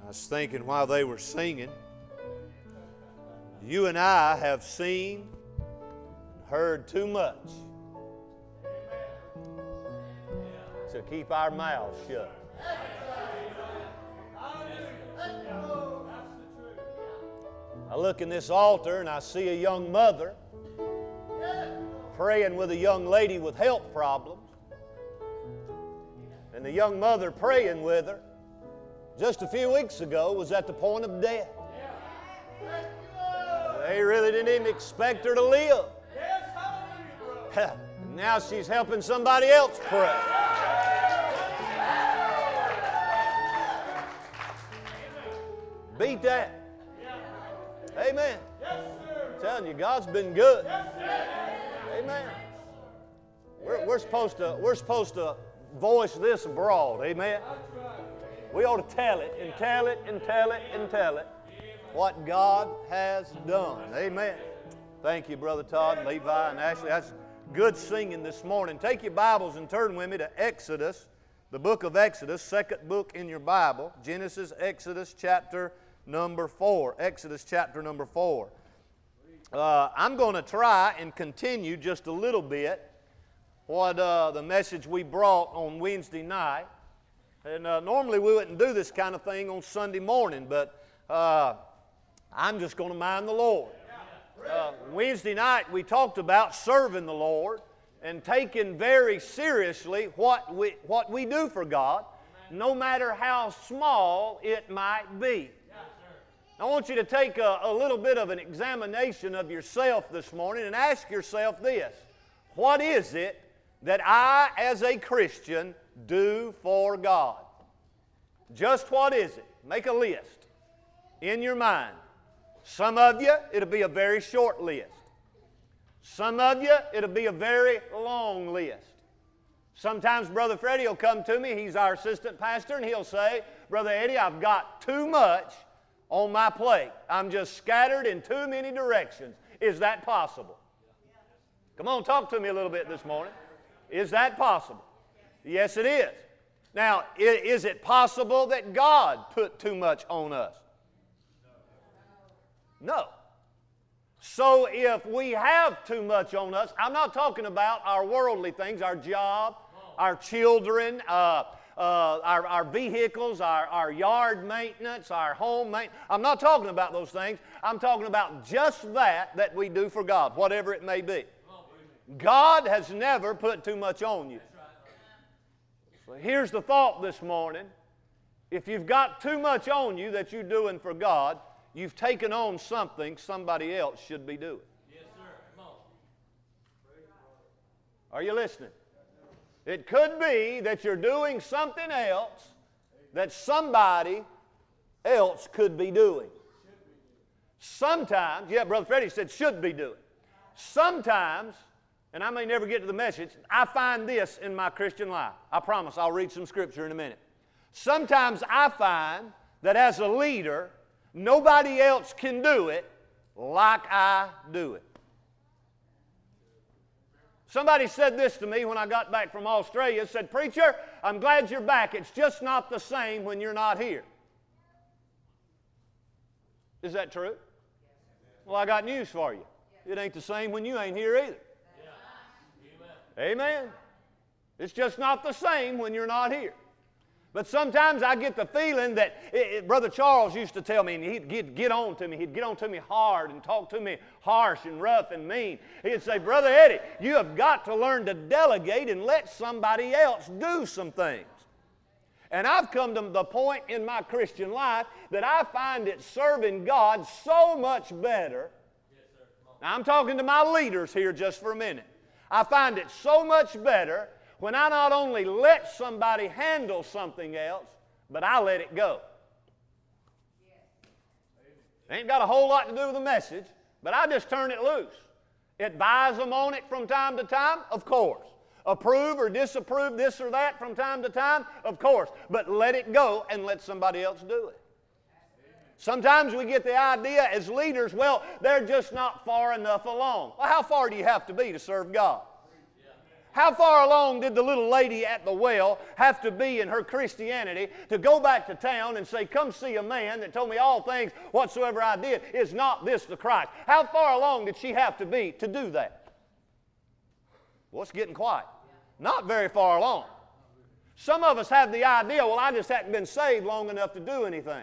was thinking while they were singing, you and I have seen, heard too much to keep our mouths shut. I look in this altar and I see a young mother praying with a young lady with health problems. And the young mother praying with her just a few weeks ago was at the point of death. They really didn't even expect her to live. Now she's helping somebody else pray. Beat that. Amen. I'm telling you, God's been good. Amen. We're supposed to voice this abroad. Amen. We ought to tell it and tell it and tell it and tell it what God has done. Amen. Thank you, Brother Todd and Levi and Ashley. That's good singing this morning. Take your Bibles and turn with me to Exodus, the book of Exodus, second book in your Bible. Genesis, Exodus chapter number 4. Exodus chapter number 4. I'm going to try and continue just a little bit what the message we brought on Wednesday night. And normally we wouldn't do this kind of thing on Sunday morning, but I'm just going to mind the Lord. Wednesday night we talked about serving the Lord and taking very seriously what we do for God, no matter how small it might be. I want you to take a little bit of an examination of yourself this morning and ask yourself this: what is it that I, as a Christian, do for God? Just what is it? Make a list in your mind. Some of you, it'll be a very short list. Some of you, it'll be a very long list. Sometimes Brother Freddie will come to me, he's our assistant pastor, and he'll say, Brother Eddie, I've got too much on my plate. I'm just scattered in too many directions. Is that possible? Come on, talk to me a little bit this morning. Is that possible? Yes, it is. Now, is it possible that God put too much on us? No. So if we have too much on us, I'm not talking about our worldly things, our job, our children, our vehicles, our yard maintenance, our home maintenance. I'm not talking about those things. I'm talking about just that we do for God, whatever it may be. God has never put too much on you. So here's the thought this morning. If you've got too much on you that you're doing for God, you've taken on something somebody else should be doing. Yes, sir. Come on. Are you listening? It could be that you're doing something else that somebody else could be doing. Sometimes, yeah, Brother Freddie said should be doing. Sometimes, and I may never get to the message, I find this in my Christian life. I promise I'll read some scripture in a minute. Sometimes I find that as a leader, nobody else can do it like I do it. Somebody said this to me when I got back from Australia. Said, Preacher, I'm glad you're back. It's just not the same when you're not here. Is that true? Well, I got news for you. It ain't the same when you ain't here either. Amen. It's just not the same when you're not here. But sometimes I get the feeling that Brother Charles used to tell me, and he'd get on to me. He'd get on to me hard and talk to me harsh and rough and mean. He'd say, Brother Eddie, you have got to learn to delegate and let somebody else do some things. And I've come to the point in my Christian life that I find it serving God so much better. Now, I'm talking to my leaders here just for a minute. I find it so much better when I not only let somebody handle something else, but I let it go. It ain't got a whole lot to do with the message, but I just turn it loose. Advise them on it from time to time, of course. Approve or disapprove this or that from time to time, of course. But let it go and let somebody else do it. Sometimes we get the idea as leaders, well, they're just not far enough along. Well, how far do you have to be to serve God? How far along did the little lady at the well have to be in her Christianity to go back to town and say, come see a man that told me all things whatsoever I did, is not this the Christ? How far along did she have to be to do that? Well, it's getting quiet. Not very far along. Some of us have the idea, well, I just hadn't been saved long enough to do anything.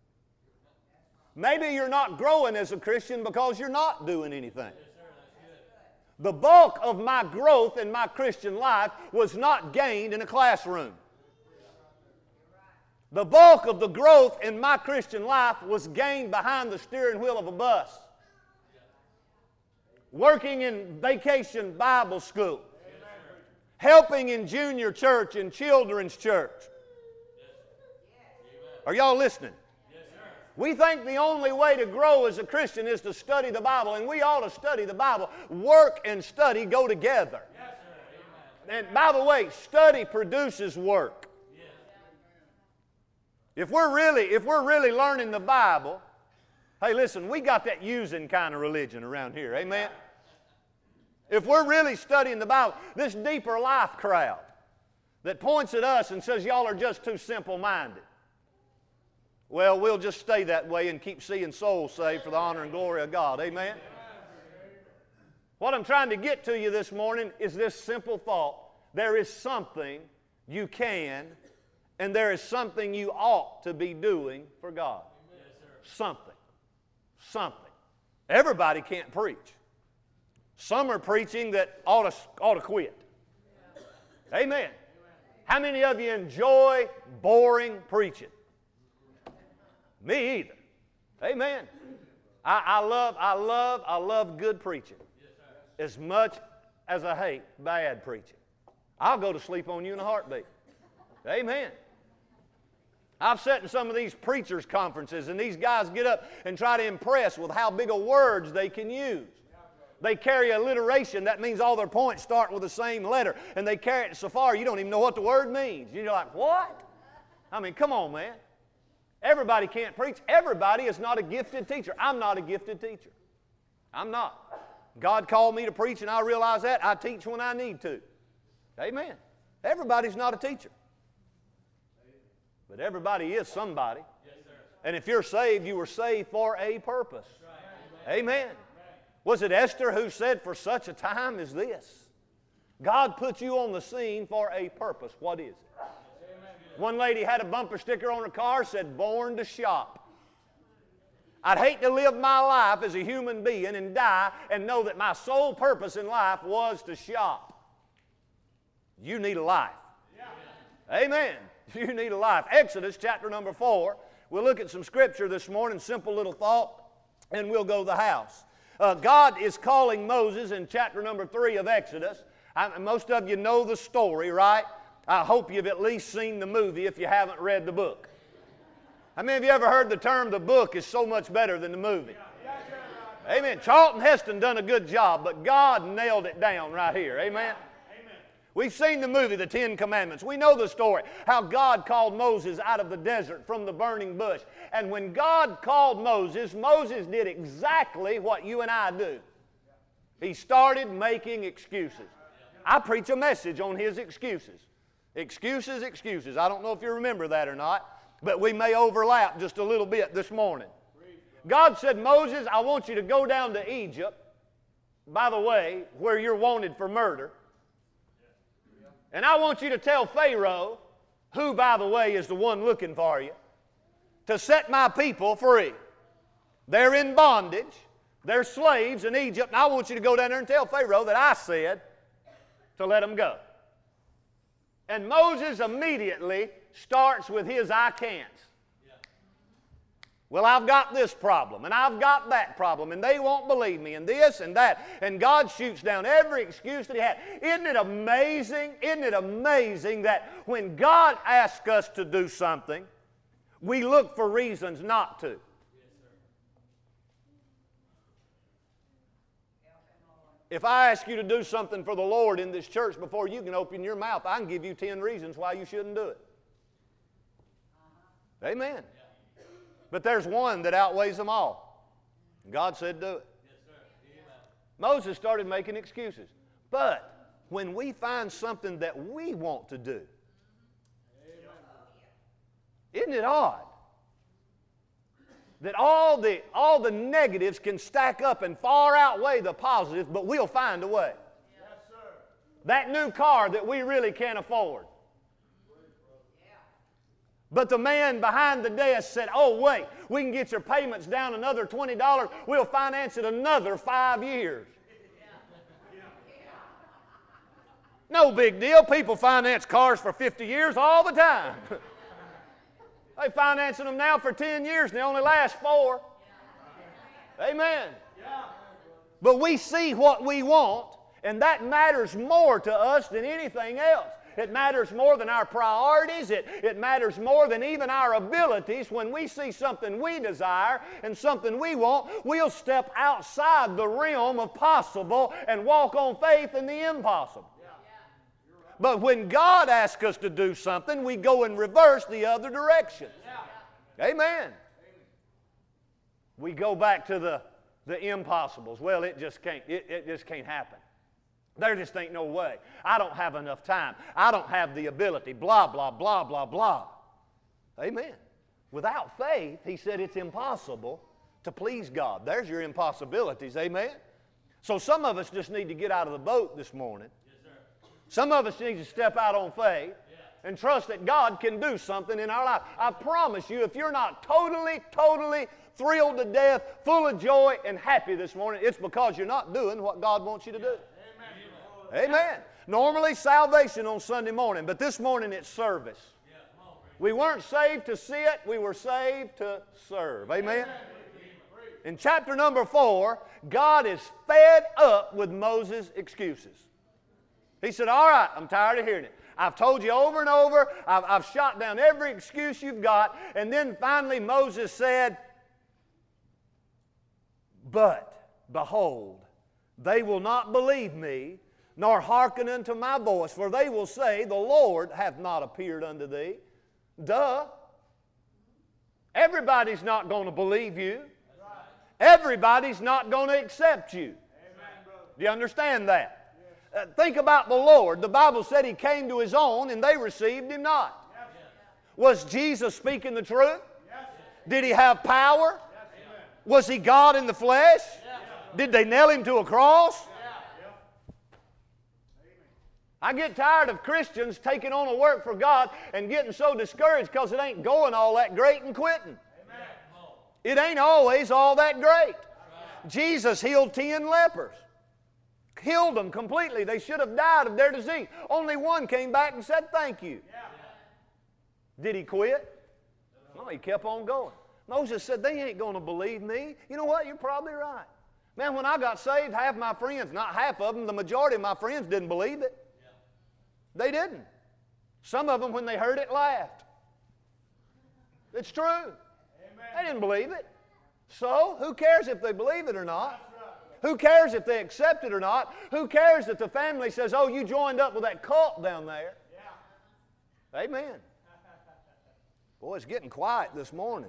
Maybe you're not growing as a Christian because you're not doing anything. The bulk of my growth in my Christian life was not gained in a classroom. The bulk of the growth in my Christian life was gained behind the steering wheel of a bus, working in vacation Bible school, helping in junior church and children's church. Are y'all listening? We think the only way to grow as a Christian is to study the Bible, and we ought to study the Bible. Work and study go together. And by the way, study produces work. If we're really learning the Bible, hey, listen, we got that using kind of religion around here, amen? If we're really studying the Bible, this deeper life crowd that points at us and says, y'all are just too simple-minded. Well, we'll just stay that way and keep seeing souls saved for the honor and glory of God. Amen? What I'm trying to get to you this morning is this simple thought. There is something you can and there is something you ought to be doing for God. Something. Something. Everybody can't preach. Some are preaching that ought to quit. Amen. How many of you enjoy boring preaching? Me either. Amen. I love good preaching as much as I hate bad preaching. I'll go to sleep on you in a heartbeat. Amen. I've sat in some of these preachers' conferences, and these guys get up and try to impress with how big of words they can use. They carry alliteration. That means all their points start with the same letter, and they carry it so far you don't even know what the word means. You're like, what? I mean, come on, man. Everybody can't preach. Everybody is not a gifted teacher. I'm not a gifted teacher. I'm not. God called me to preach, and I realize that. I teach when I need to. Amen. Everybody's not a teacher. But everybody is somebody. And if you're saved, you were saved for a purpose. Amen. Was it Esther who said, for such a time as this? God put you on the scene for a purpose. What is it? One lady had a bumper sticker on her car that said, born to shop. I'd hate to live my life as a human being and die and know that my sole purpose in life was to shop. You need a life. Amen. You need a life. Exodus chapter number 4. We'll look at some scripture this morning, simple little thought, and we'll go to the house. God is calling Moses in chapter number 3 of Exodus. Most of you know the story, right? I hope you've at least seen the movie if you haven't read the book. How many of you ever heard the term, the book is so much better than the movie? Amen. Charlton Heston done a good job, but God nailed it down right here. Amen. We've seen the movie, The Ten Commandments. We know the story, how God called Moses out of the desert from the burning bush. And when God called Moses, Moses did exactly what you and I do. He started making excuses. I preach a message on his excuses. Excuses, excuses. I don't know if you remember that or not, but we may overlap just a little bit this morning. God said, Moses, I want you to go down to Egypt, by the way, where you're wanted for murder. And I want you to tell Pharaoh, who, by the way, is the one looking for you, to set my people free. They're in bondage. They're slaves in Egypt. And I want you to go down there and tell Pharaoh that I said to let them go. And Moses immediately starts with his I can'ts. Well, I've got this problem, and I've got that problem, and they won't believe me, and this and that. And God shoots down every excuse that he had. Isn't it amazing? Isn't it amazing that when God asks us to do something, we look for reasons not to? If I ask you to do something for the Lord in this church before you can open your mouth, I can give you 10 reasons why you shouldn't do it. Amen. But there's one that outweighs them all. God said do it. Moses started making excuses. But when we find something that we want to do. Isn't it odd that all the negatives can stack up and far outweigh the positives, but we'll find a way? Yes, sir. That new car that we really can't afford. But the man behind the desk said, oh, wait, we can get your payments down another $20. We'll finance it another 5 years. No big deal. People finance cars for 50 years all the time. They're financing them now for 10 years and they only last 4. Amen. But we see what we want, and that matters more to us than anything else. It matters more than our priorities. It matters more than even our abilities. When we see something we desire and something we want, we'll step outside the realm of possible and walk on faith in the impossible. But when God asks us to do something, we go in reverse the other direction. Amen. We go back to the impossibles. Well, it just can't happen. There just ain't no way. I don't have enough time. I don't have the ability. Blah, blah, blah, blah, blah. Amen. Without faith, he said it's impossible to please God. There's your impossibilities. Amen. So some of us just need to get out of the boat this morning. Some of us need to step out on faith and trust that God can do something in our life. I promise you, if you're not totally thrilled to death, full of joy and happy this morning, it's because you're not doing what God wants you to do. Amen. Amen. Normally salvation on Sunday morning, but this morning it's service. We weren't saved to see it, we were saved to serve. Amen. In chapter number 4, God is fed up with Moses' excuses. He said, all right, I'm tired of hearing it. I've told you over and over. I've shot down every excuse you've got. And then finally Moses said, but behold, they will not believe me, nor hearken unto my voice, for they will say, the Lord hath not appeared unto thee. Duh. Everybody's not going to believe you. Everybody's not going to accept you. Do you understand that? Think about the Lord. The Bible said He came to His own and they received Him not. Yes. Was Jesus speaking the truth? Yes. Did He have power? Yes. Was He God in the flesh? Yes. Did they nail Him to a cross? Yes. I get tired of Christians taking on a work for God and getting so discouraged because it ain't going all that great and quitting. Amen. It ain't always all that great. Right. Jesus healed 10 lepers. Healed them completely. They should have died of their disease. Only one came back and said thank you. Yeah. Did he quit? No, he kept on going. Moses said, they ain't going to believe me. You know what? You're probably right. Man, when I got saved, half my friends, not half of them, the majority of my friends didn't believe it. Yeah. They didn't. Some of them, when they heard it, laughed. It's true. Amen. They didn't believe it. So, who cares if they believe it or not? Who cares if they accept it or not? Who cares if the family says, oh, you joined up with that cult down there? Yeah. Amen. Boy, it's getting quiet this morning.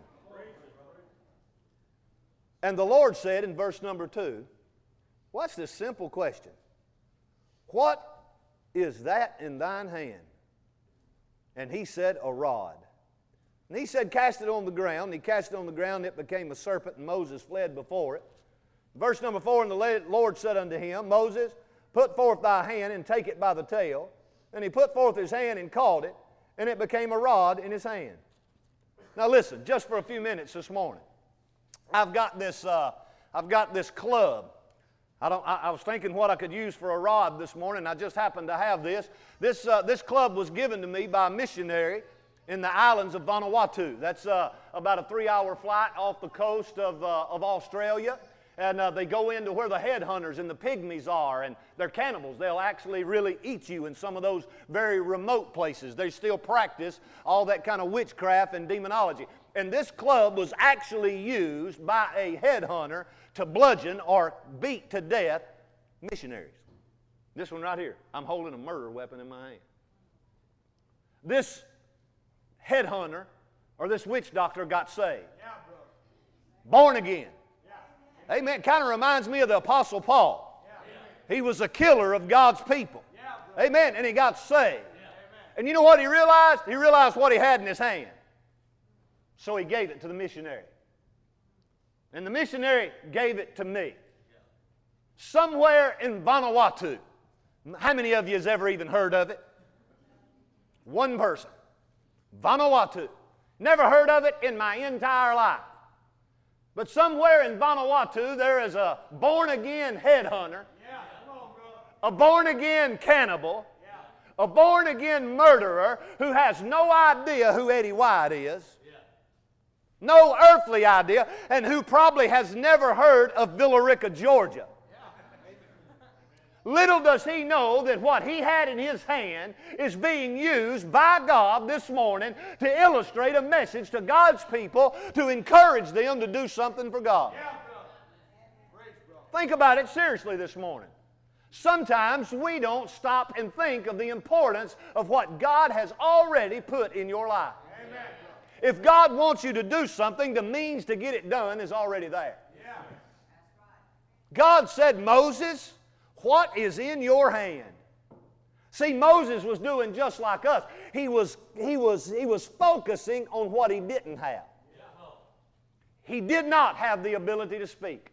And the Lord said in verse number 2, watch this simple question. What is that in thine hand? And he said, a rod. And he said, cast it on the ground. And he cast it on the ground, it became a serpent, and Moses fled before it. Verse number 4, and the Lord said unto him, Moses, put forth thy hand and take it by the tail. And he put forth his hand and caught it, and it became a rod in his hand. Now listen, just for a few minutes this morning, I've got this club. I was thinking what I could use for a rod this morning. I just happened to have this. This club was given to me by a missionary in the islands of Vanuatu. That's about a 3-hour flight off the coast of Australia. And they go into where the headhunters and the pygmies are, and they're cannibals. They'll actually really eat you in some of those very remote places. They still practice all that kind of witchcraft and demonology. And this club was actually used by a headhunter to bludgeon or beat to death missionaries. This one right here. I'm holding a murder weapon in my hand. This headhunter or this witch doctor got saved. Born again. Amen. Kind of reminds me of the Apostle Paul. He was a killer of God's people. Amen. And he got saved. And you know what he realized? He realized what he had in his hand. So he gave it to the missionary. And the missionary gave it to me. Somewhere in Vanuatu. How many of you has ever even heard of it? One person. Vanuatu. Never heard of it in my entire life. But somewhere in Vanuatu there is a born-again headhunter, a born-again cannibal, a born-again murderer who has no idea who Eddie White is, no earthly idea, and who probably has never heard of Villa Rica, Georgia. Little does he know that what he had in his hand is being used by God this morning to illustrate a message to God's people to encourage them to do something for God. Think about it seriously this morning. Sometimes we don't stop and think of the importance of what God has already put in your life. If God wants you to do something, the means to get it done is already there. God said, Moses, what is in your hand? See, Moses was doing just like us. He was focusing on what he didn't have. He did not have the ability to speak.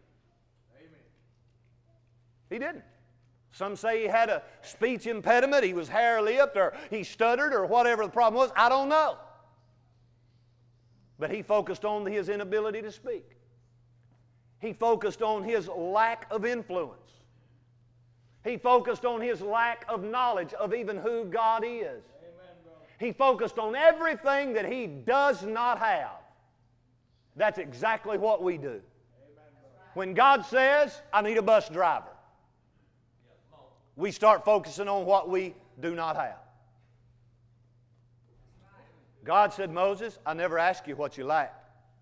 He didn't. Some say he had a speech impediment, he was hare-lipped, or he stuttered, or whatever the problem was. I don't know. But he focused on his inability to speak. He focused on his lack of influence. He focused on his lack of knowledge of even who God is. Amen, he focused on everything that he does not have. That's exactly what we do. Amen, when God says, I need a bus driver, we start focusing on what we do not have. God said, Moses, I never asked you what you lacked.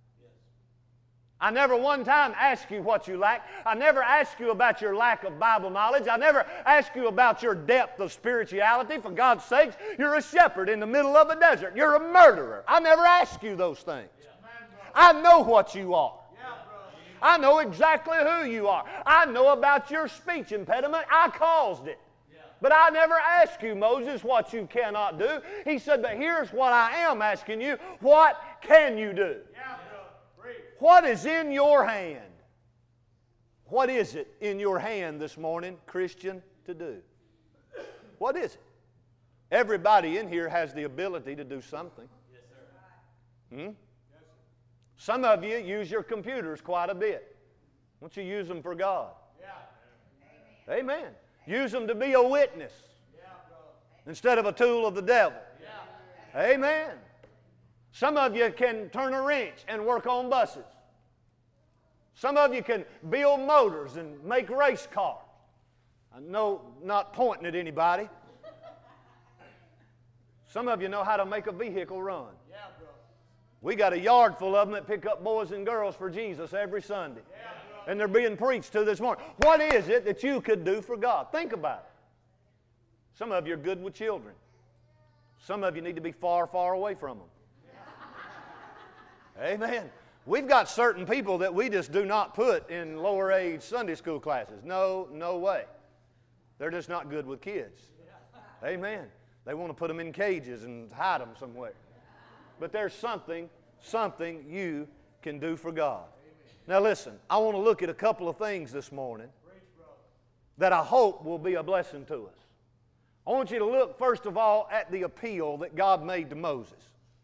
I never one time asked you what you lack. I never asked you about your lack of Bible knowledge. I never asked you about your depth of spirituality. For God's sakes, you're a shepherd in the middle of a desert. You're a murderer. I never asked you those things. I know what you are. I know exactly who you are. I know about your speech impediment. I caused it. But I never asked you, Moses, what you cannot do. He said, but here's what I am asking you. What can you do? What is in your hand? What is it in your hand this morning, Christian, to do? What is it? Everybody in here has the ability to do something. Yes, sir. Some of you use your computers quite a bit. Why don't you use them for God? Yeah. Amen. Use them to be a witness instead of a tool of the devil. Yeah. Amen. Some of you can turn a wrench and work on buses. Some of you can build motors and make race cars. I know, not pointing at anybody. Some of you know how to make a vehicle run. Yeah, bro. We got a yard full of them that pick up boys and girls for Jesus every Sunday. Yeah, and they're being preached to this morning. What is it that you could do for God? Think about it. Some of you are good with children. Some of you need to be far, far away from them. Amen. We've got certain people that we just do not put in lower age Sunday school classes. No way. They're just not good with kids. Amen. They want to put them in cages and hide them somewhere. But there's something you can do for God. Now listen, I want to look at a couple of things this morning that I hope will be a blessing to us. I want you to look first of all at the appeal that God made to Moses.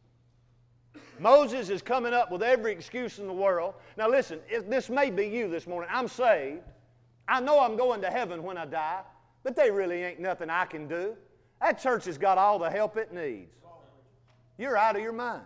Moses is coming up with every excuse in the world. Now listen, this may be you this morning. I'm saved. I know I'm going to heaven when I die, but there really ain't nothing I can do. That church has got all the help it needs. You're out of your mind.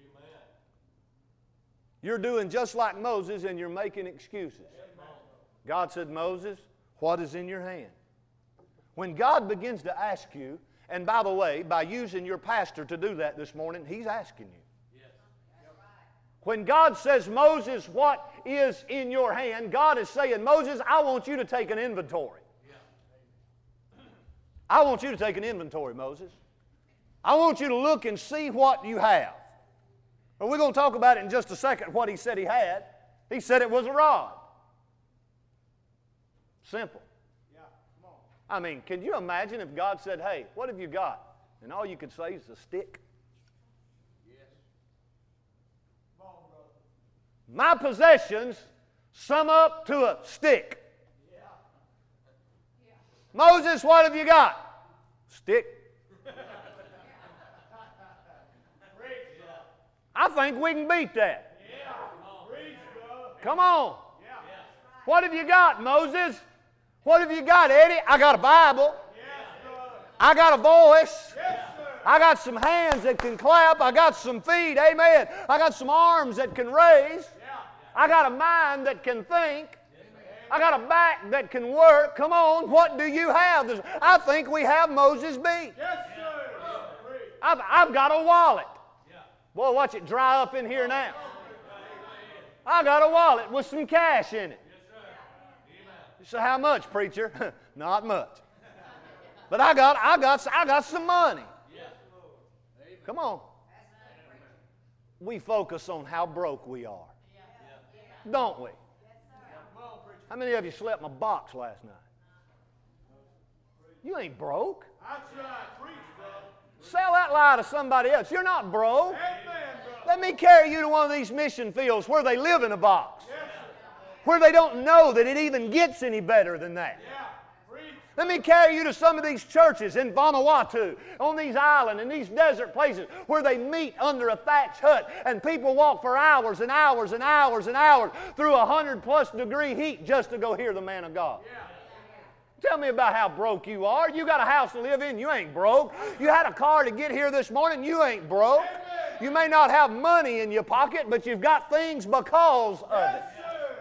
You're doing just like Moses and you're making excuses. God said, Moses, what is in your hand? When God begins to ask you, and by the way, by using your pastor to do that this morning, he's asking you. When God says, Moses, what is in your hand? God is saying, Moses, I want you to take an inventory. I want you to take an inventory, Moses. I want you to look and see what you have. And we're going to talk about it in just a second, what he said he had. He said it was a rod. Simple. I mean, can you imagine if God said, hey, what have you got? And all you could say is a stick. My possessions sum up to a stick. Moses, what have you got? Stick. I think we can beat that. Come on. What have you got, Moses? What have you got, Eddie? I got a Bible. I got a voice. I got some hands that can clap. I got some feet. Amen. I got some arms that can raise. I got a mind that can think. I got a back that can work. Come on, what do you have? I think we have Moses beat. I've got a wallet. Boy, watch it dry up in here now. I got a wallet with some cash in it. You say, how much, preacher? Not much. But I got some money. Come on. We focus on how broke we are. Don't we? How many of you slept in a box last night? You ain't broke. Sell that lie to somebody else. You're not broke. Let me carry you to one of these mission fields where they live in a box. Where they don't know that it even gets any better than that. Let me carry you to some of these churches in Vanuatu, on these islands, in these desert places where they meet under a thatched hut and people walk for hours and hours and hours and hours through 100+ degree heat just to go hear the man of God. Tell me about how broke you are. You got a house to live in, you ain't broke. You had a car to get here this morning, you ain't broke. You may not have money in your pocket, but you've got things because of it.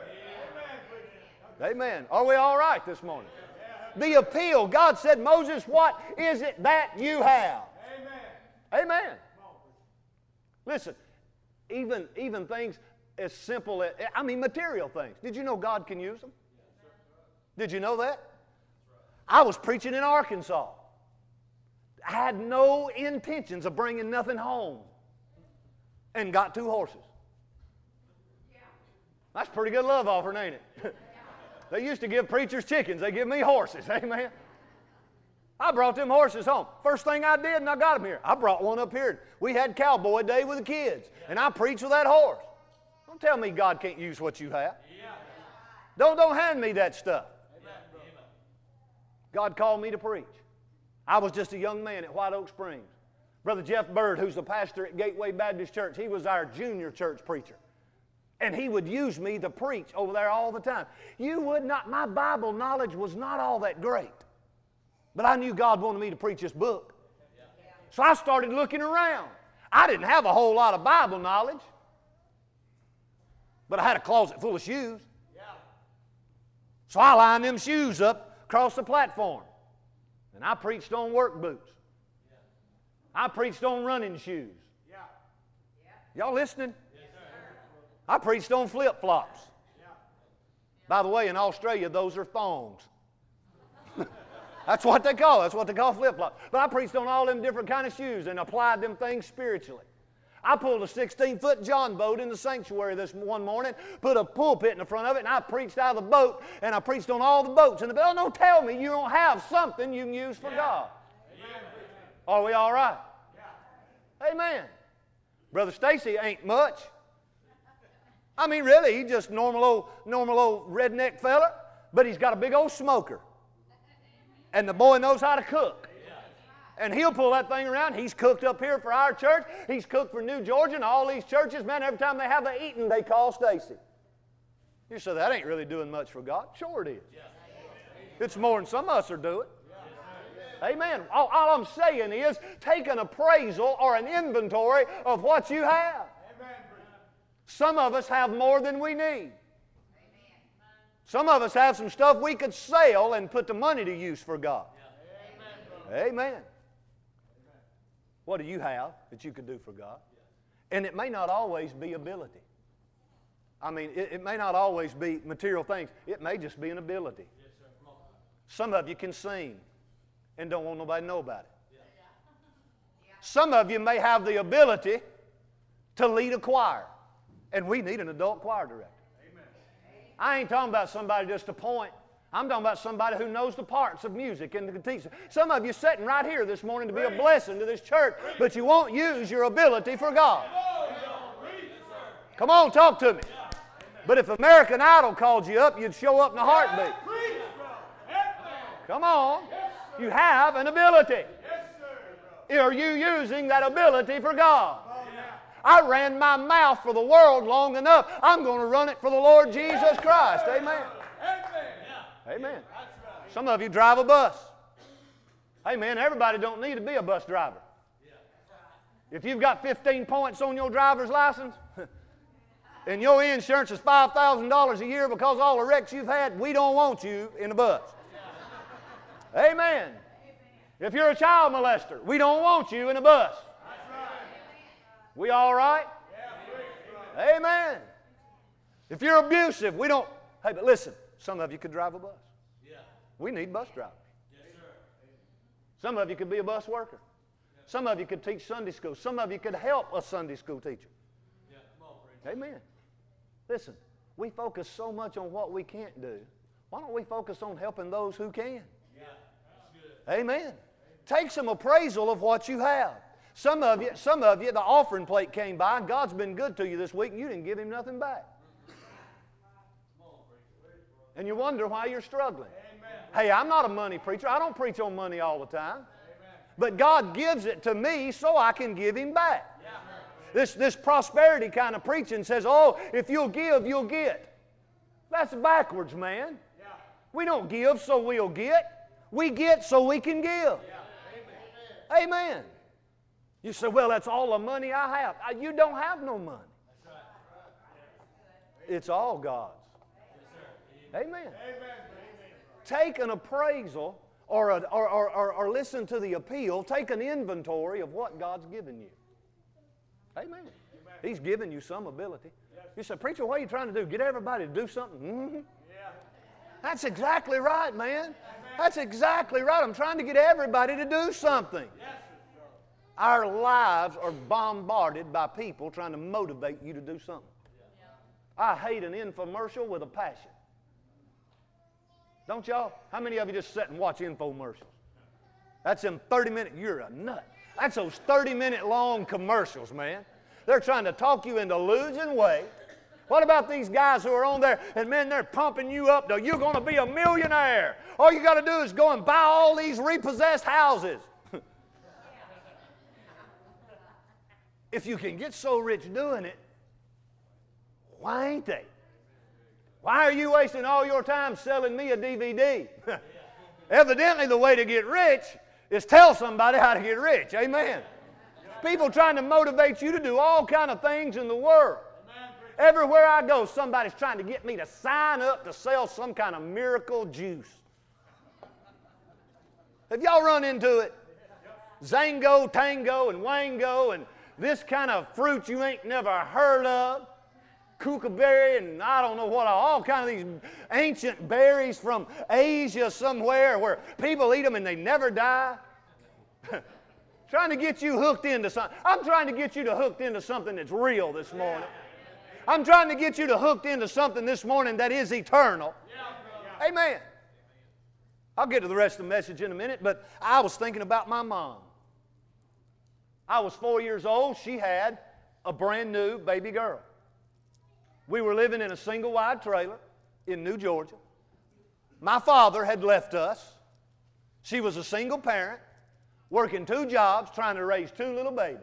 Amen. Are we all right this morning? The appeal. God said, Moses, what is it that you have? Amen. Amen. Listen, even things as simple as, material things. Did you know God can use them? Did you know that? I was preaching in Arkansas. I had no intentions of bringing nothing home. And got 2 horses. That's a pretty good love offering, ain't it? They used to give preachers chickens. They give me horses. Amen. I brought them horses home. First thing I did, and I got them here, I brought one up here. We had cowboy day with the kids, and I preached with that horse. Don't tell me God can't use what you have. Don't hand me that stuff. God called me to preach. I was just a young man at White Oak Springs. Brother Jeff Bird, who's the pastor at Gateway Baptist Church, he was our junior church preacher. And he would use me to preach over there all the time. My Bible knowledge was not all that great. But I knew God wanted me to preach this book. So I started looking around. I didn't have a whole lot of Bible knowledge. But I had a closet full of shoes. So I lined them shoes up across the platform. And I preached on work boots. I preached on running shoes. Y'all listening? I preached on flip-flops. By the way, in Australia, those are thongs. That's what they call flip-flops. But I preached on all them different kind of shoes and applied them things spiritually. I pulled a 16-foot John boat in the sanctuary this one morning, put a pulpit in the front of it, and I preached out of the boat, and I preached on all the boats in the boat. Oh, don't tell me you don't have something you can use for God. Are we all right? Amen. Brother Stacy ain't much. Really, he's just normal old redneck fella, but he's got a big old smoker. And the boy knows how to cook. And he'll pull that thing around. He's cooked up here for our church. He's cooked for New Georgia and all these churches. Man, every time they have a eating, they call Stacy. You say, that ain't really doing much for God. Sure it is. It's more than some of us are doing. Amen. All I'm saying is take an appraisal or an inventory of what you have. Some of us have more than we need. Some of us have some stuff we could sell and put the money to use for God. Amen. What do you have that you could do for God? And it may not always be ability. It may not always be material things. It may just be an ability. Some of you can sing and don't want nobody to know about it. Some of you may have the ability to lead a choir. And we need an adult choir director. I ain't talking about somebody just to point. I'm talking about somebody who knows the parts of music and can teach. Some of you sitting right here this morning to be a blessing to this church, but you won't use your ability for God. Come on, talk to me. But if American Idol called you up, you'd show up in a heartbeat. Come on. You have an ability. Are you using that ability for God? I ran my mouth for the world long enough. I'm going to run it for the Lord Jesus Christ. Amen. Amen. Some of you drive a bus. Hey man, everybody don't need to be a bus driver. If you've got 15 points on your driver's license and your insurance is $5,000 a year because of all the wrecks you've had, we don't want you in a bus. Amen. If you're a child molester, we don't want you in a bus. We all right? Amen. If you're abusive, we don't. Hey, but listen, some of you could drive a bus. We need bus drivers. Some of you could be a bus worker. Some of you could teach Sunday school. Some of you could help a Sunday school teacher. Amen. Listen, we focus so much on what we can't do. Why don't we focus on helping those who can? Amen. Take some appraisal of what you have. Some of you, the offering plate came by, and God's been good to you this week, and you didn't give Him nothing back. And you wonder why you're struggling. Hey, I'm not a money preacher. I don't preach on money all the time. But God gives it to me so I can give Him back. This prosperity kind of preaching says, oh, if you'll give, you'll get. That's backwards, man. We don't give so we'll get. We get so we can give. Amen. You say, well, that's all the money I have. You don't have no money. It's all God's. Amen. Take an appraisal or listen to the appeal. Take an inventory of what God's given you. Amen. He's given you some ability. You say, preacher, what are you trying to do? Get everybody to do something? Mm-hmm. That's exactly right, man. That's exactly right. I'm trying to get everybody to do something. Our lives are bombarded by people trying to motivate you to do something. I hate an infomercial with a passion. Don't y'all? How many of you just sit and watch infomercials? That's them 30-minute, you're a nut. That's those 30-minute long commercials, man. They're trying to talk you into losing weight. What about these guys who are on there and, man, they're pumping you up to you're going to be a millionaire. All you got to do is go and buy all these repossessed houses. If you can get so rich doing it, why ain't they? Why are you wasting all your time selling me a DVD? Evidently, the way to get rich is tell somebody how to get rich. Amen. People trying to motivate you to do all kind of things in the world. Everywhere I go, somebody's trying to get me to sign up to sell some kind of miracle juice. Have y'all run into it? Zango, Tango, and Wango, and this kind of fruit you ain't never heard of. Kookaberry, and I don't know what, all kind of these ancient berries from Asia somewhere where people eat them and they never die. Trying to get you hooked into something. I'm trying to get you to hooked into something that's real this morning. I'm trying to get you to hooked into something this morning that is eternal. Amen. I'll get to the rest of the message in a minute, but I was thinking about my mom. I was 4 years old. She had a brand new baby girl. We were living in a single wide trailer in New Georgia. My father had left us. She was a single parent, working 2 jobs, trying to raise 2 little babies.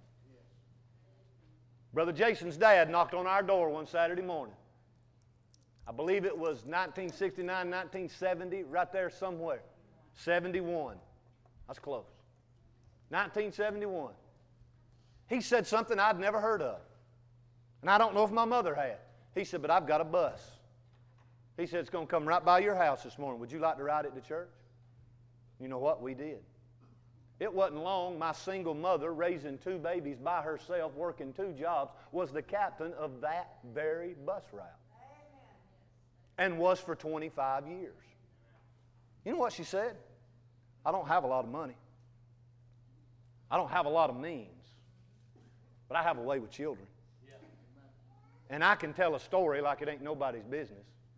Brother Jason's dad knocked on our door one Saturday morning. I believe it was 1969, 1970, right there somewhere. 71. That's close. 1971. He said something I'd never heard of. And I don't know if my mother had. He said, but I've got a bus. He said, it's going to come right by your house this morning. Would you like to ride it to church? You know what? We did. It wasn't long. My single mother, raising 2 babies by herself, working 2 jobs, was the captain of that very bus route. And was for 25 years. You know what she said? I don't have a lot of money. I don't have a lot of means. But I have a way with children. And I can tell a story like it ain't nobody's business.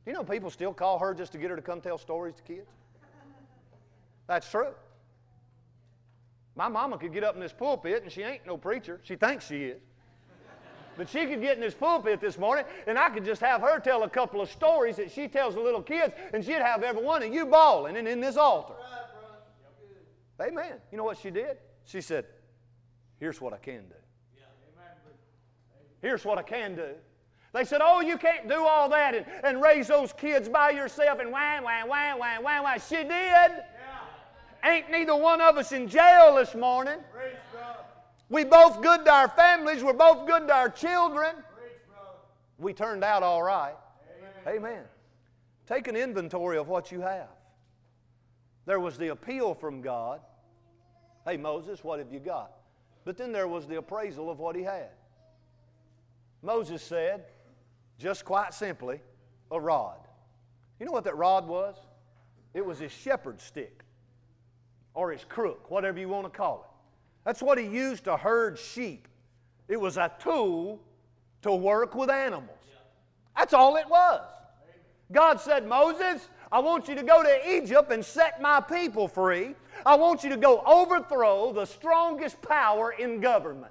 Do you know people still call her just to get her to come tell stories to kids? That's true. My mama could get up in this pulpit, and she ain't no preacher. She thinks she is. But she could get in this pulpit this morning, and I could just have her tell a couple of stories that she tells the little kids, and she'd have every one of you bawling and in this altar. Amen. You know what she did? She said, here's what I can do. Here's what I can do. They said, oh, you can't do all that and raise those kids by yourself and whine, whine, whine, whine, whine, whine. She did. Yeah. Ain't neither one of us in jail this morning. Preach, we both good to our families. We're both good to our children. Preach, we turned out all right. Amen. Amen. Take an inventory of what you have. There was the appeal from God. Hey, Moses, what have you got? But then there was the appraisal of what he had. Moses said, just quite simply, a rod. You know what that rod was? It was his shepherd's stick, or his crook, whatever you want to call it. That's what he used to herd sheep. It was a tool to work with animals. That's all it was. God said, Moses, I want you to go to Egypt and set my people free. I want you to go overthrow the strongest power in government.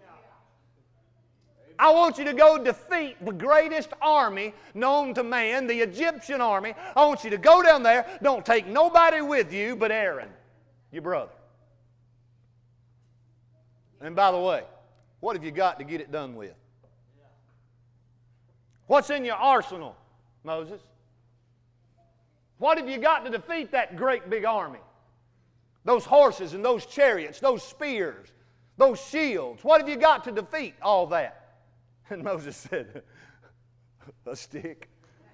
I want you to go defeat the greatest army known to man, the Egyptian army. I want you to go down there. Don't take nobody with you but Aaron, your brother. And by the way, what have you got to get it done with? What's in your arsenal, Moses? What have you got to defeat that great big army? Those horses and those chariots, those spears, those shields. What have you got to defeat all that? And Moses said, a stick.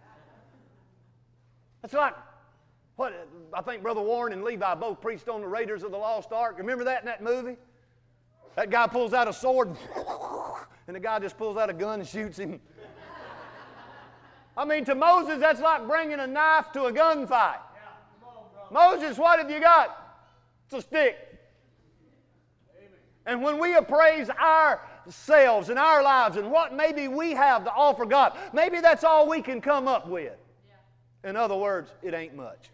That's like what I think Brother Warren and Levi both preached on the Raiders of the Lost Ark. Remember that in that movie? That guy pulls out a sword, and the guy just pulls out a gun and shoots him. I mean, to Moses, that's like bringing a knife to a gunfight. Moses, what have you got? It's a stick. And when we appraise ourselves and our lives and what maybe we have to offer God, maybe that's all we can come up with. In other words, it ain't much.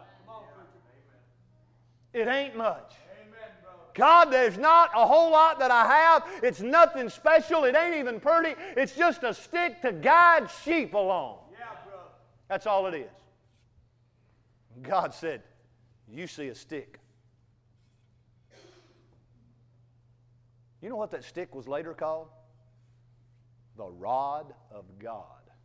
It ain't much. God, there's not a whole lot that I have. It's nothing special. It ain't even pretty. It's just a stick to guide sheep along. That's all it is. God said, you see a stick. You know what that stick was later called? The rod of God.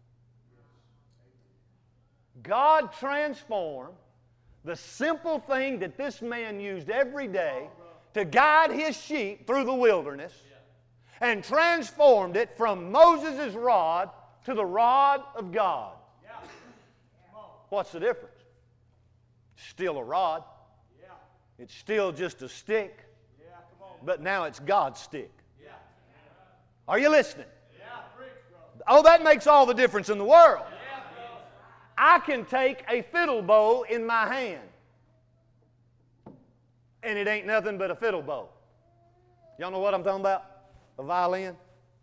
God transformed the simple thing that this man used every day to guide his sheep through the wilderness and transformed it from Moses' rod to the rod of God. What's the difference? It's still a rod. It's still just a stick. But now it's God's stick. Are you listening? Oh, that makes all the difference in the world. I can take a fiddle bow in my hand, and it ain't nothing but a fiddle bow. Y'all know what I'm talking about? A violin.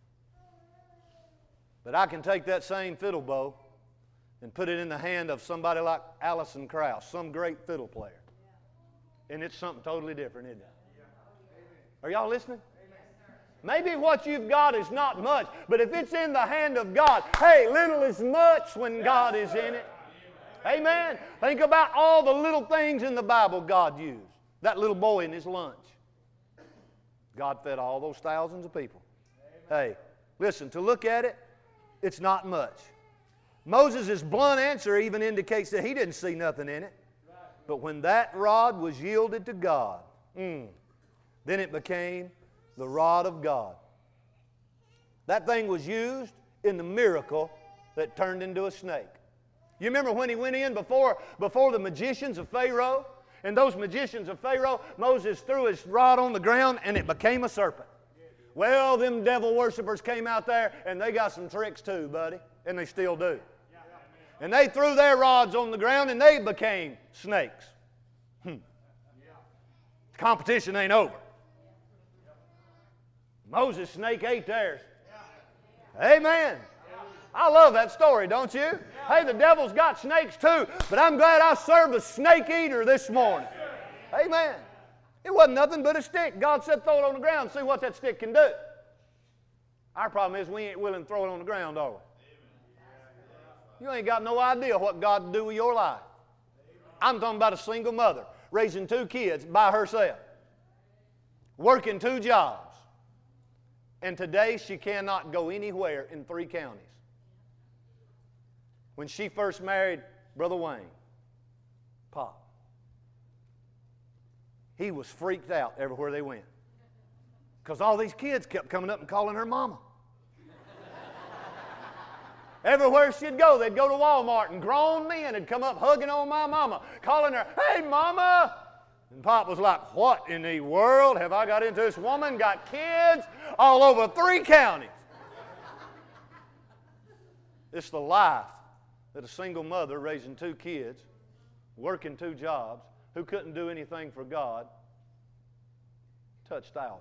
But I can take that same fiddle bow and put it in the hand of somebody like Alison Krauss, some great fiddle player. And it's something totally different, isn't it? Are y'all listening? Maybe what you've got is not much, but if it's in the hand of God, hey, little is much when God is in it. Amen. Think about all the little things in the Bible God used. That little boy in his lunch. God fed all those thousands of people. Hey, listen, to look at it, it's not much. Moses' blunt answer even indicates that he didn't see nothing in it. But when that rod was yielded to God, then it became the rod of God. That thing was used in the miracle that turned into a snake. You remember when he went in before the magicians of Pharaoh? And those magicians of Pharaoh, Moses threw his rod on the ground and it became a serpent. Well, them devil worshipers came out there and they got some tricks too, buddy. And they still do. And they threw their rods on the ground and they became snakes. The competition ain't over. Moses' snake ate theirs. Amen. I love that story, don't you? Hey, the devil's got snakes too, but I'm glad I serve a snake eater this morning. Amen. It wasn't nothing but a stick. God said throw it on the ground and see what that stick can do. Our problem is we ain't willing to throw it on the ground, are we? You ain't got no idea what God will do with your life. I'm talking about a single mother raising 2 kids by herself, working 2 jobs, and today she cannot go anywhere in 3 counties. When she first married Brother Wayne, Pop, he was freaked out everywhere they went because all these kids kept coming up and calling her mama. Everywhere she'd go, they'd go to Walmart, and grown men would come up hugging on my mama, calling her, "Hey, mama!" And Pop was like, "What in the world have I got into? This woman got kids all over 3 counties." It's the life that a single mother raising 2 kids, working 2 jobs, who couldn't do anything for God, touched thousands.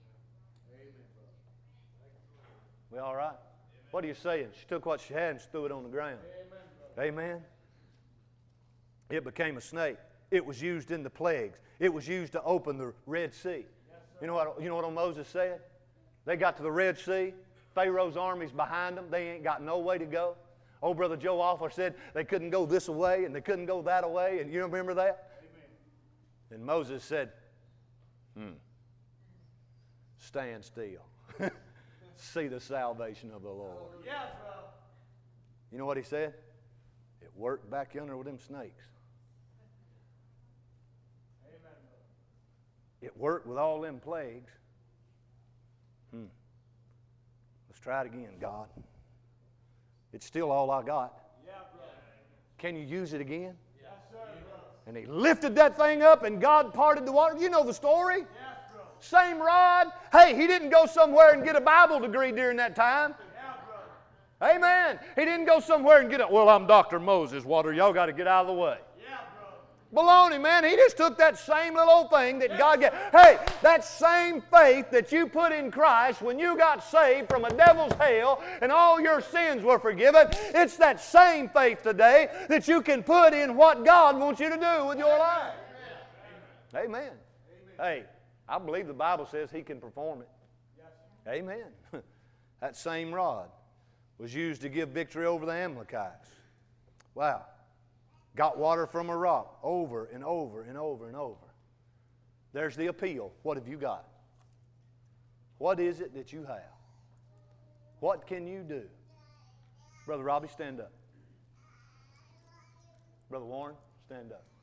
We all right? What are you saying? She took what she had and she threw it on the ground. Amen. It became a snake. It was used in the plagues. It was used to open the Red Sea. You know what Moses said? They got to the Red Sea. Pharaoh's army's behind them. They ain't got no way to go. Old Brother Joe Offler said they couldn't go this way and they couldn't go that way. And you remember that? Amen. And Moses said, stand still. See the salvation of the Lord. Yeah, bro. You know what he said? It worked back yonder with them snakes. Amen. It worked with all them plagues. Let's try it again, God. It's still all I got. Yeah, bro. Can you use it again? Yes, sir, bro. And he lifted that thing up and God parted the water. You know the story? Yes, bro. Same rod. Hey, he didn't go somewhere and get a Bible degree during that time. Yeah, bro. Amen. He didn't go somewhere and get a, well, I'm Dr. Moses. Water, y'all got to get out of the way. Yeah, bro. Baloney, man. He just took that same little old thing that God gave. Hey, that same faith that you put in Christ when you got saved from a devil's hell and all your sins were forgiven, it's that same faith today that you can put in what God wants you to do with your life. Amen. Amen. Hey, I believe the Bible says He can perform it. Amen. That same rod was used to give victory over the Amalekites. Wow. Got water from a rock over and over and over and over. There's the appeal. What have you got? What is it that you have? What can you do? Brother Robbie, stand up. Brother Warren, stand up.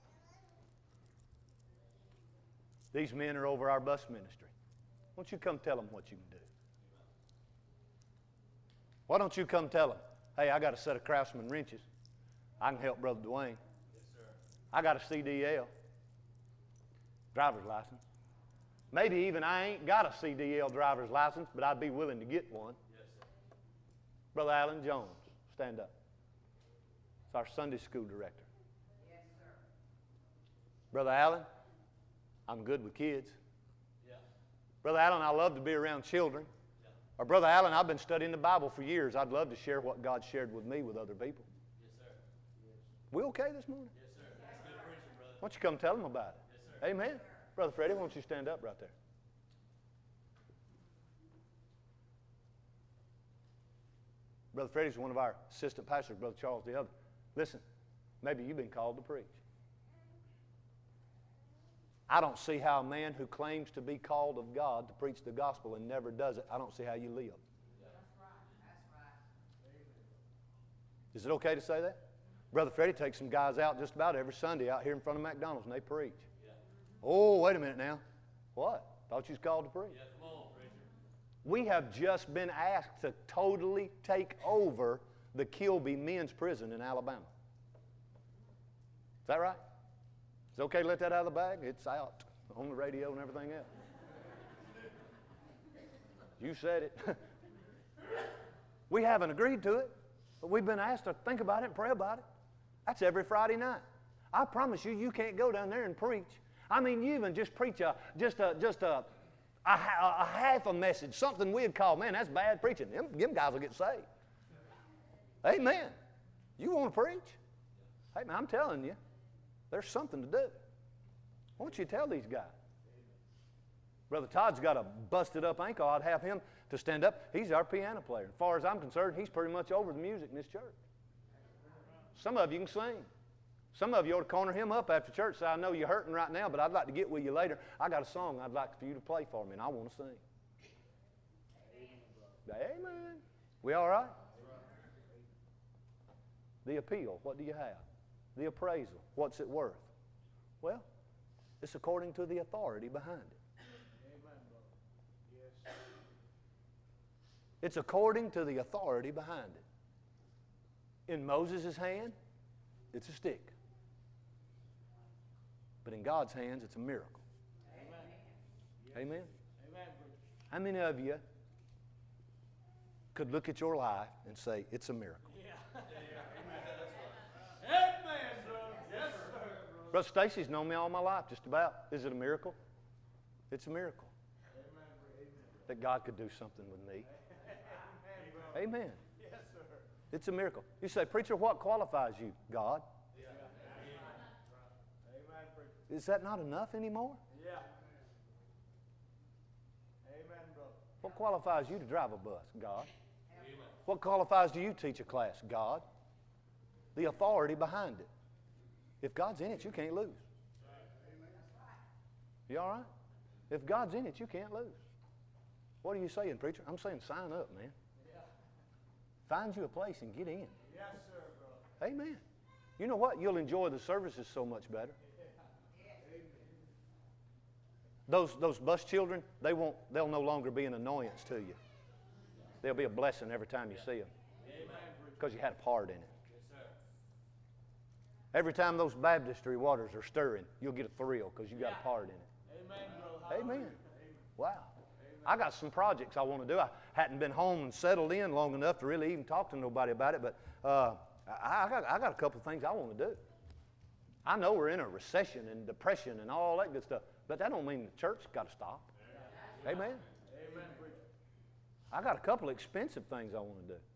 These men are over our bus ministry. Why don't you come tell them what you can do? Why don't you come tell them, hey, I got a set of Craftsman wrenches. I can help Brother Dwayne. Yes, sir. I got a CDL, driver's license. Maybe even I ain't got a CDL driver's license, but I'd be willing to get one. Yes, sir. Brother Alan Jones, stand up. It's our Sunday school director. Yes, sir. Brother Alan, I'm good with kids. Yeah. Brother Alan, I love to be around children. Yeah. Or Brother Alan, I've been studying the Bible for years. I'd love to share what God shared with me with other people. We okay this morning? Yes, sir. That's good preaching, brother. Why don't you come tell them about it? Yes, sir. Amen. Brother Freddie, why don't you stand up right there? Brother Freddie's one of our assistant pastors, Brother Charles the other. Listen, maybe you've been called to preach. I don't see how a man who claims to be called of God to preach the gospel and never does it, I don't see how you live. That's right. That's right. Is it okay to say that? Brother Freddie takes some guys out just about every Sunday out here in front of McDonald's and they preach. Yeah. Oh, wait a minute now. What? Thought you was called to preach. Yeah, come on, preacher. We have just been asked to totally take over the Kilby men's prison in Alabama. Is that right? Is it okay to let that out of the bag? It's out on the radio and everything else. You said it. We haven't agreed to it, but we've been asked to think about it and pray about it. That's every Friday night. I promise you, you can't go down there and preach. I mean, you even just preach a half a message, something we'd call, man, that's bad preaching. Them guys will get saved. Amen. You want to preach? Hey, man, I'm telling you, there's something to do. Why don't you tell these guys? Brother Todd's got a busted up ankle. I'd have him to stand up. He's our piano player. As far as I'm concerned, he's pretty much over the music in this church. Some of you can sing. Some of you ought to corner him up after church. Say, I know you're hurting right now, but I'd like to get with you later. I got a song I'd like for you to play for me, and I want to sing. Amen. We all right? The appeal, what do you have? The appraisal, what's it worth? Well, it's according to the authority behind it. It's according to the authority behind it. In Moses' hand, it's a stick. But in God's hands, it's a miracle. Amen. Amen. How many of you could look at your life and say, it's a miracle? Amen, brother. Yes, sir. Brother Stacy's known me all my life, just about. Is it a miracle? It's a miracle. That God could do something with me. Amen. Yes, sir. It's a miracle. You say, preacher, what qualifies you? God. Amen, preacher. Is that not enough anymore? Yeah. Amen, brother. What qualifies you to drive a bus? God. What qualifies you to teach a class? God. The authority behind it. If God's in it, you can't lose. You all right? If God's in it, you can't lose. What are you saying, preacher? I'm saying sign up, man. Find you a place and get in. Yes, sir, brother. Amen. You know what? You'll enjoy the services so much better. Those bus children, they'll no longer be an annoyance to you. They'll be a blessing every time you see them. Because you had a part in it. Every time those baptistry waters are stirring, you'll get a thrill because you got a part in it. Amen, brother. Amen. Wow. I got some projects I want to do. I hadn't been home and settled in long enough to really even talk to nobody about it, but I got a couple of things I want to do. I know we're in a recession and depression and all that good stuff, but that don't mean the church got to stop. Amen. Amen, preacher. I got a couple of expensive things I want to do.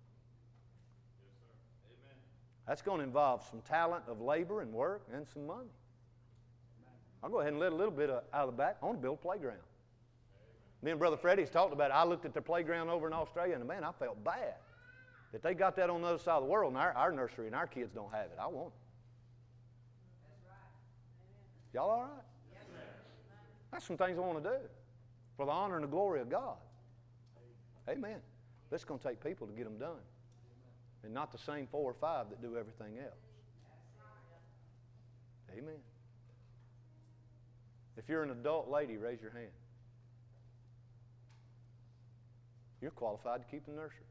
That's going to involve some talent of labor and work and some money. I'll go ahead and let a little bit out of the back. I want to build a playground. Me and Brother Freddie's talked about it. I looked at their playground over in Australia, and man, I felt bad that they got that on the other side of the world, and our nursery and our kids don't have it. I want it. Y'all all right? Yes, that's some things I want to do for the honor and the glory of God. Amen. But it's going to take people to get them done, and not the same 4 or 5 that do everything else. Amen. If you're an adult lady, raise your hand. You're qualified to keep the nursery.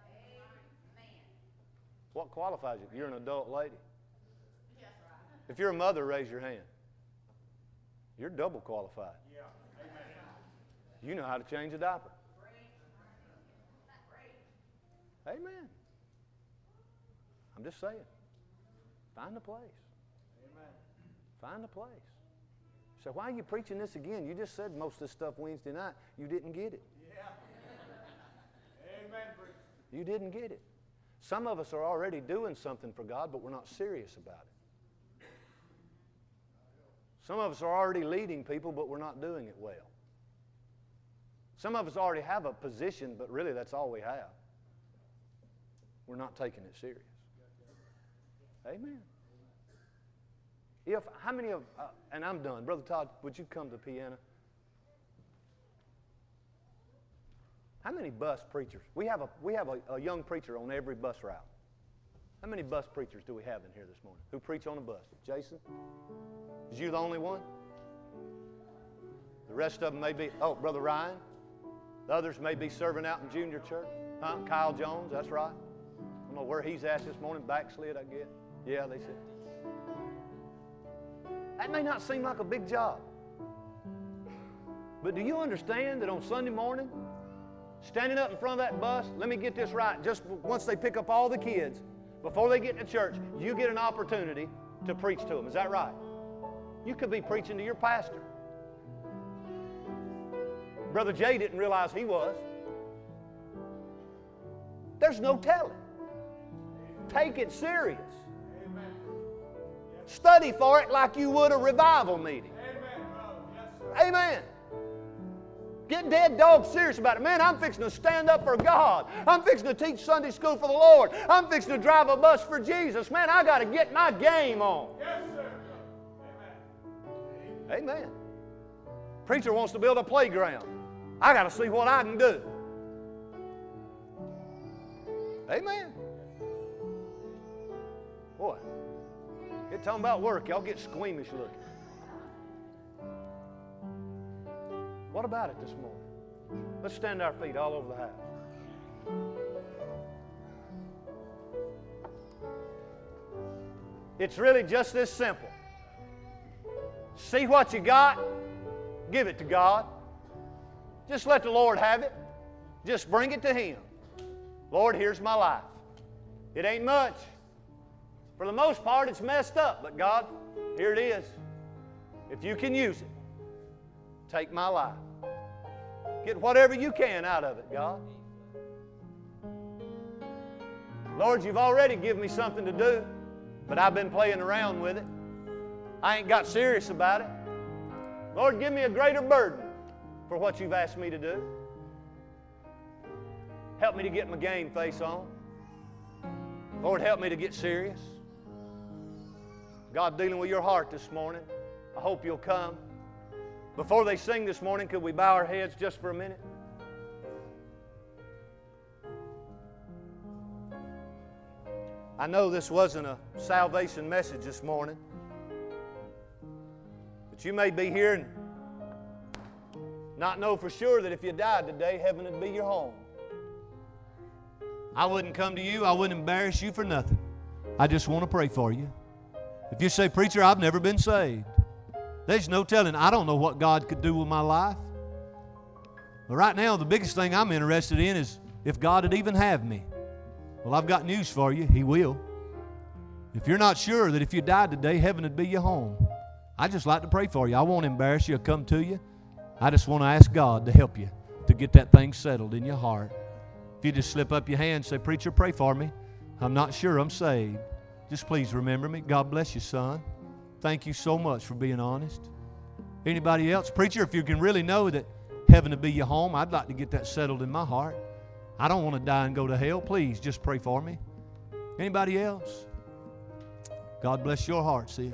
What qualifies you? You're an adult lady. If you're a mother, raise your hand. You're double qualified. You know how to change a diaper. Amen. I'm just saying. Find a place. Find a place. So why are you preaching this again? You just said most of this stuff Wednesday night. You didn't get it. You didn't get it. Some of us are already doing something for God, but we're not serious about it. Some of us are already leading people, but we're not doing it well. Some of us already have a position, but really that's all we have. We're not taking it serious. Amen. How many of, and I'm done. Brother Todd, would you come to the piano? How many bus preachers? We have a young preacher on every bus route. How many bus preachers do we have in here this morning who preach on a bus? Jason? Is you the only one? The rest of them may be, Brother Ryan. The others may be serving out in junior church. Huh? Kyle Jones, that's right. I don't know where he's at this morning, backslid, I guess. Yeah, they said. That may not seem like a big job. But do you understand that on Sunday morning, standing up in front of that bus, let me get this right, just once they pick up all the kids, before they get to church, you get an opportunity to preach to them. Is that right? You could be preaching to your pastor. Brother Jay didn't realize he was. There's no telling. take it serious. Amen. Study for it like you would a revival meeting. Amen, brother. Yes, sir. Amen. Get dead dog serious about it. Man, I'm fixing to stand up for God. I'm fixing to teach Sunday school for the Lord. I'm fixing to drive a bus for Jesus. Man, I got to get my game on. Yes, sir. Amen. Amen. Preacher wants to build a playground. I got to see what I can do. Amen. Boy, get talking about work, y'all get squeamish looking. What about it this morning? Let's stand our feet all over the house. It's really just this simple. See what you got, give it to God. Just let the Lord have it. Just bring it to Him. Lord, here's my life. It ain't much. For the most part, it's messed up. But God, here it is. If you can use it, take my life. Get whatever you can out of it, God. Lord, you've already given me something to do, but I've been playing around with it. I ain't got serious about it. Lord, give me a greater burden for what you've asked me to do. Help me to get my game face on. Lord, help me to get serious. God, dealing with your heart this morning, I hope you'll come. Before they sing this morning, could we bow our heads just for a minute? I know this wasn't a salvation message this morning, but you may be here and not know for sure that if you died today, heaven would be your home. I wouldn't come to you. I wouldn't embarrass you for nothing. I just want to pray for you. If you say, preacher, I've never been saved. There's no telling. I don't know what God could do with my life. But right now, the biggest thing I'm interested in is if God would even have me. Well, I've got news for you. He will. If you're not sure that if you died today, heaven would be your home, I'd just like to pray for you. I won't embarrass you or come to you. I just want to ask God to help you to get that thing settled in your heart. If you just slip up your hand and say, preacher, pray for me. I'm not sure I'm saved. Just please remember me. God bless you, son. Thank you so much for being honest. Anybody else? Preacher, if you can really know that heaven would be your home, I'd like to get that settled in my heart. I don't want to die and go to hell. Please, just pray for me. Anybody else? God bless your heart, sis.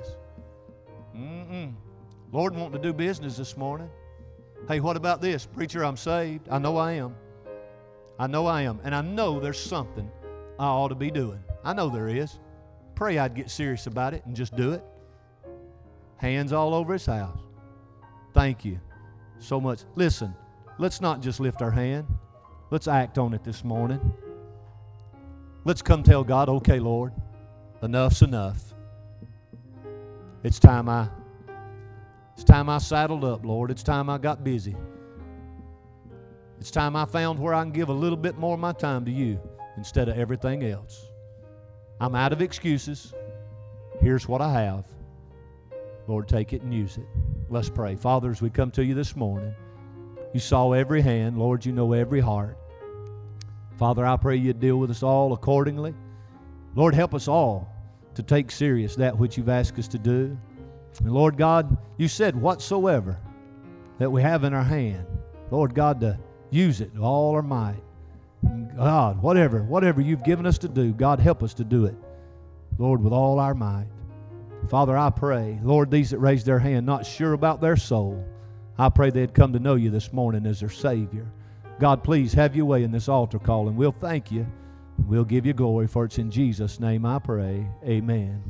Lord, wanting to do business this morning. Hey, what about this? Preacher, I'm saved. I know I am. I know I am. And I know there's something I ought to be doing. I know there is. Pray I'd get serious about it and just do it. Hands all over His house. Thank you so much. Listen, let's not just lift our hand. Let's act on it this morning. Let's come tell God, okay, Lord, enough's enough. It's time I saddled up, Lord. It's time I got busy. It's time I found where I can give a little bit more of my time to you instead of everything else. I'm out of excuses. Here's what I have. Lord, take it and use it. Let's pray. Father, as we come to you this morning, you saw every hand. Lord, you know every heart. Father, I pray you deal with us all accordingly. Lord, help us all to take serious that which you've asked us to do. And Lord God, you said whatsoever that we have in our hand, Lord God, to use it with all our might. God, whatever you've given us to do, God, help us to do it, Lord, with all our might. Father, I pray, Lord, these that raised their hand, not sure about their soul, I pray they'd come to know you this morning as their Savior. God, please have your way in this altar call, and we'll thank you. We'll give you glory, for it's in Jesus' name I pray. Amen.